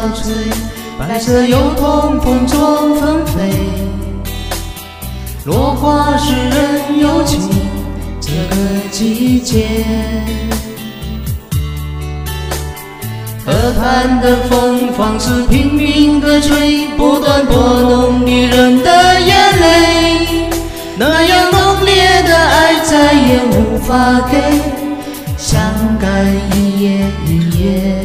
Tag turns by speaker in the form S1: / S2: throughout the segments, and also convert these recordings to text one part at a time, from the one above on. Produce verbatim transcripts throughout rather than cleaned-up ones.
S1: 吹，白色油桐风中纷飞。落花使人有情，这个季节。河滩的风放肆拼命地吹，不断拨弄女人的眼泪。那样浓烈的爱再也无法给，伤感一夜一夜。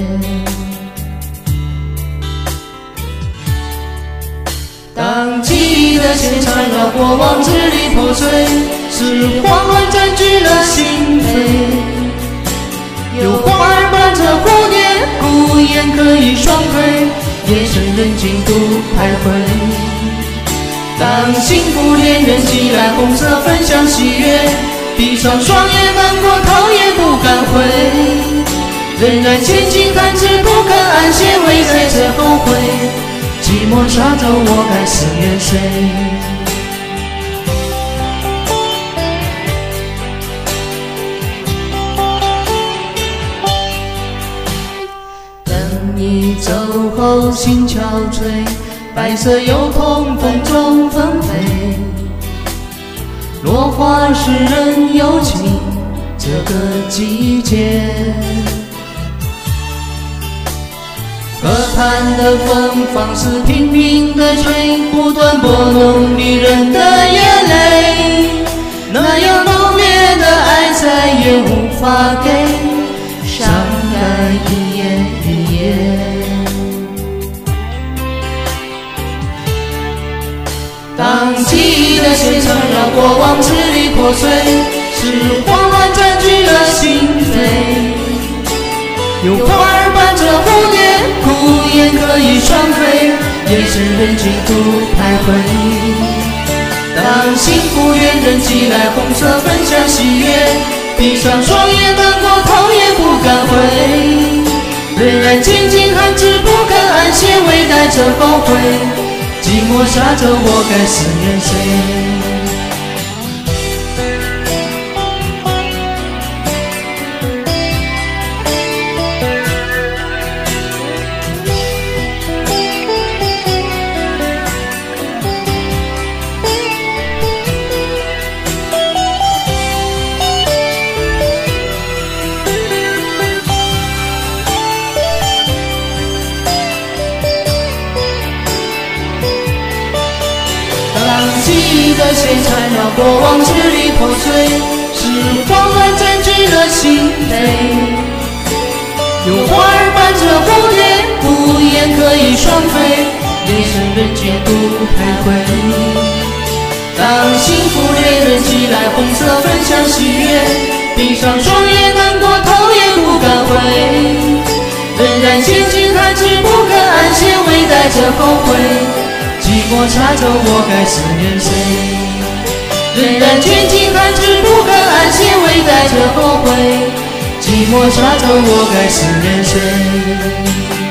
S1: 当记忆的线缠绕过往，支离破碎，是慌乱占据了心扉。有花儿伴着蝴蝶，孤雁可以双飞，夜深人静独徘徊。当幸福恋人寄来红色分享喜悦，闭上双眼难过头也不敢回，仍然千金弹指不肯安歇，唯在这后悔。寂寞沙洲我该思念谁？你走后心憔悴，白色油桐风中纷飞。落花使人有情，这个季节。河滩的风放肆拼命地吹，不断拨弄女人的眼泪。那样浓烈的爱再也无法给，伤感一夜一夜。当记忆的线缠绕过往，支离破碎，是慌乱占据了心扉。有花儿伴着蝴蝶，孤雁可以双飞，夜深人静独徘徊。当幸福恋人寄来红色分享喜悦，闭上双眼难过头也不敢回，仍然静静寒枝不肯安歇，唯带着后悔。寂寞沙洲我该思念谁？记忆的线缠绕过往，支离破碎，是慌乱占据了心扉。有花儿伴着蝴蝶，孤雁可以双飞，夜深人静独徘徊。当幸福恋人寄来红色分享喜悦，闭上双眼难过头也不敢回，仍然千金寒枝不肯安歇，唯带着后悔。寂寞沙洲我该思念谁？仍然千金寒枝不肯安歇，唯带着后悔。寂寞沙洲我该思念谁？